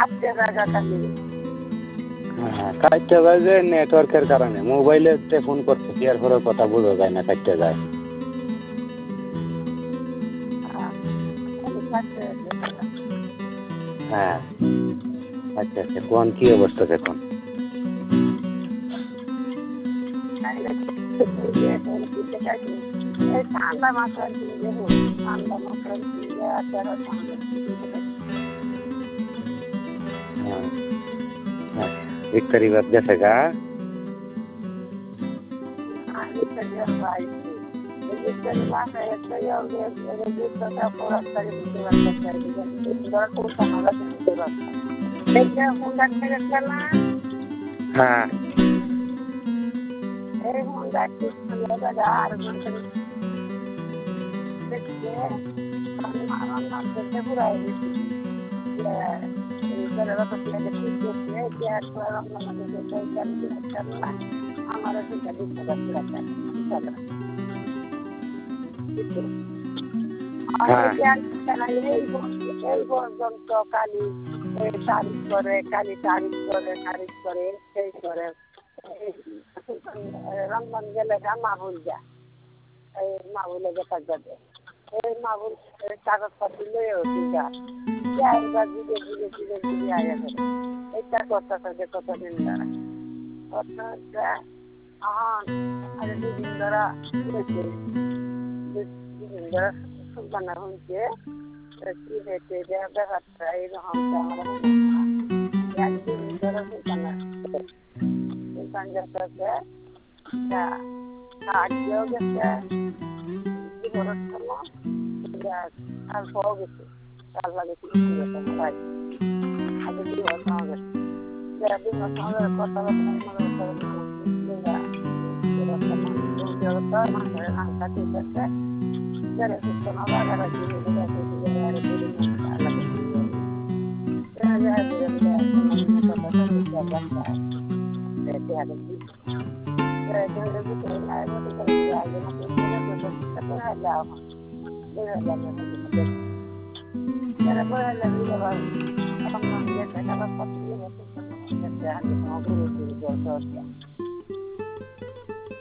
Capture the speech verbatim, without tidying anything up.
আজকে জায়গাটা নেই। হ্যাঁ কাটতে যায় যে নেটওয়ার্কের কারণে মোবাইলে ফোন করতেছি এরপরে কথা বোঝা যায় না কাটতে যায়। হ্যাঁ আচ্ছা আচ্ছা কোন কি অবস্থা দেখুন? ঠান্ডা মাথায় ঠান্ডা মাথায় एक तारीख जैसे का हाँ পর্যন্ত কালি তারিখ করে কালি তারিখ করে তারিখ করে সেই করে রমজান গেলে মা ভুল যায় এই মা ভুলে যেটা যাবে এই মা ভুল কাগজপত্র লয়ে উঠি যায় ধীরে ধীরে ধীরে ধীরে আয়া করে এইটা কথা থাকে কতদিন ধরা কথা হচ্ছে এখন আরে দুদিন ধরা দুদিন ধরা সুলতানা হচ্ছে কি হয়েছে ব্যাপারটা এইরকম আমার একদিন ধরা সুলতানা সুলতান যাচ্ছে আজকেও গেছে আর পাওয়া গেছে তার লাগে ভাই আগে দুই বছর গেছে দুই বছর কথা